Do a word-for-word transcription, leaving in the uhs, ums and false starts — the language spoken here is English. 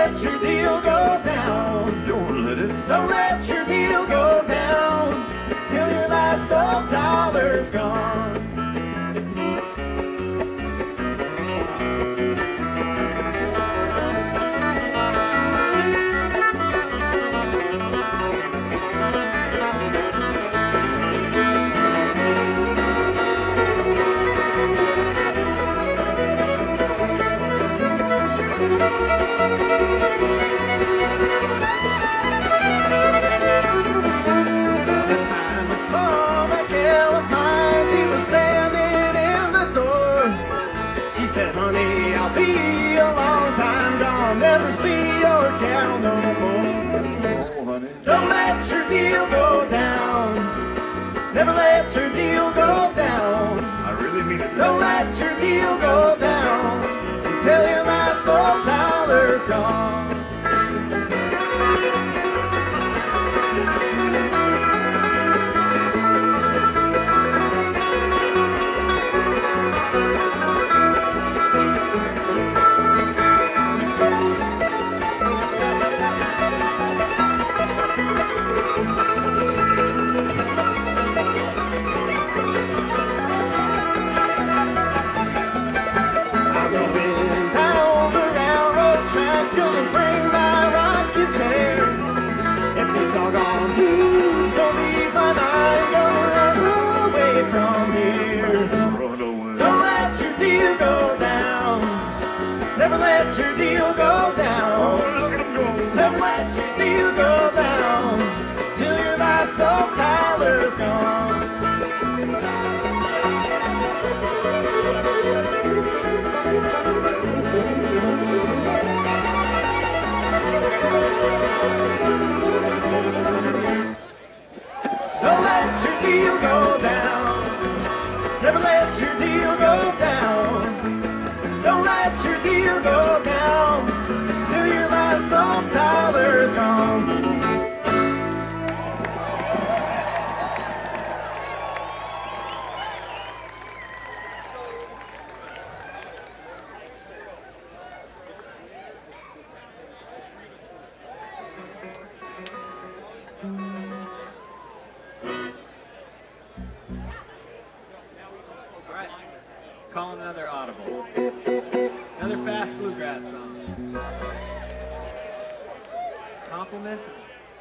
let your deal go down. Don't let it. Don't let your deal go down till your last old dollar's gone. She said, honey, I'll be a long time gone, never see your gal no more. Oh, honey. Don't let your deal go down. Never let your deal go down. I really mean it. Don't let your deal go down until your last old dollar's gone. Gonna bring my rocking chair. If these doggone blues don't leave my mind, gonna run away from here. Run away. Don't let your deal go down. Never let your deal go down. Oh, look at him go. Never let your deal go down till your last old dollar's gone. Don't let your deal go down. Never let your deal go down. Don't let your deal go down till your last old dollar's gone. Alright, calling another audible. Another fast bluegrass song. Compliments of